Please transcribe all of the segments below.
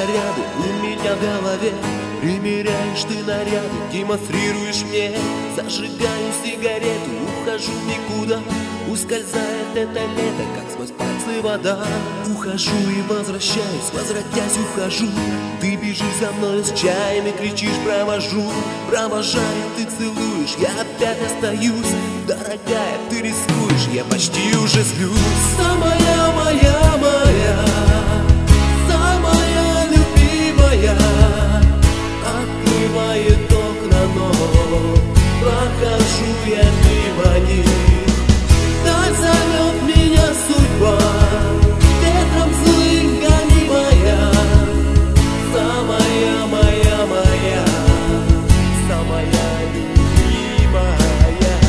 снаряды у меня в голове. Примеряешь ты наряды, демонстрируешь мне. Зажигаю сигарету, ухожу никуда. Ускользает это лето, как сквозь пальцы вода. Ухожу и возвращаюсь, возвратясь ухожу. Ты бежишь за мной с чаем и кричишь провожу. Провожая, ты целуешь, я опять остаюсь. Дорогая, ты рискуешь, я почти уже злюсь. Самая моя, моя, самая любимая, открывает окна, но прохожу я мимо них. Так зовет меня судьба, ветром злым гонимая. Самая моя, моя, самая любимая.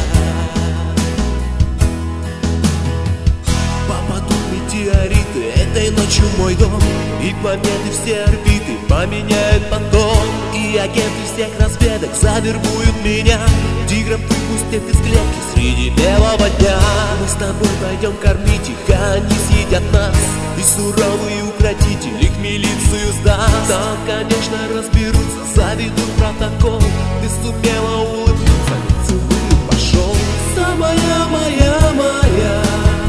Попадут метеориты этой ночью в мой дом, и планеты все орбиты поменяют потом. И агенты всех разведок завербуют меня. Тигров выпустят из клетки среди белого дня. Мы с тобой пойдем кормить их, а они съедят нас. И суровый укротитель их милицию сдаст. Да, конечно, разберутся, заведут протокол. Ты сумела улыбнуться, целую, пошел. Самая моя, моя,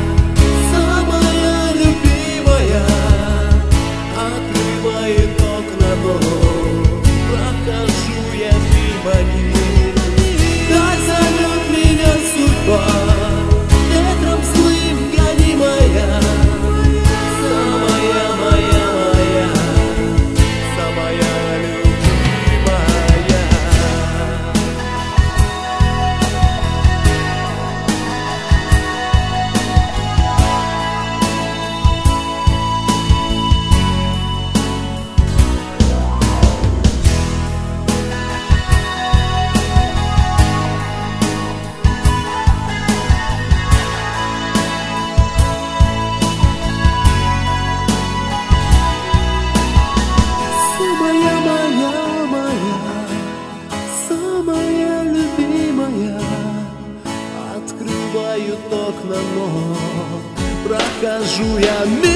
самая любимая, открывает окна, но прохожу я мимо них. Так зовет меня судьба, ветром злым гонимая. Самая моя, моя, самая любимая. Самая моя, моя, самая любимая, открывают окна, но прохожу я мимо.